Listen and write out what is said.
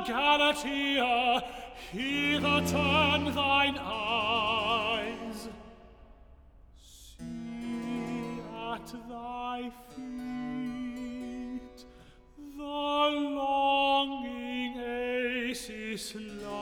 Galatea, hither turn thine eyes. See at thy feet the longing Acis lies.